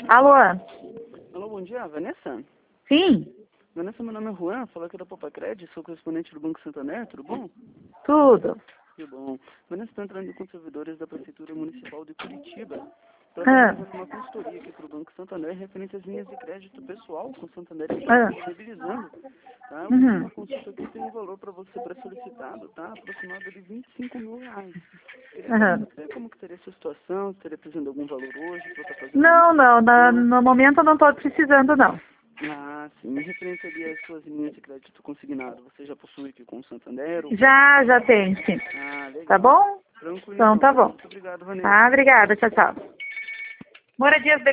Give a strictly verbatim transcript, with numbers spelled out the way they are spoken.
Alô? Alô, bom dia, Vanessa? Sim? Vanessa, meu nome é Juan, falo aqui da Popacred, sou correspondente do Banco Santander, tudo bom? Tudo. Que bom. Vanessa, estou entrando com servidores da Prefeitura Municipal de Curitiba para Ah, realizar uma consultoria aqui para o Banco Santander referente às linhas de crédito pessoal com o Santander que está ah, disponibilizando. Tá? Eu fiz uhum. uma consulta aqui, tem um valor para você pré-solicitado, tá? Aproximado de vinte e cinco mil reais. Queria Aham. saber como que teria a sua situação, se teria precisando de algum valor hoje para estar fazendo uma Não, não, na- negociação. no momento eu não estou precisando, não. Ah, sim. Em referente ali às suas linhas de crédito consignado, você já possui aqui com o Santander? Ou... Já, já tem, sim. Ah, Tá legal. bom? Tranquilo Então então. tá bom. Muito obrigado, Vanessa. Tá, obrigada. Tchau, tchau. Moradias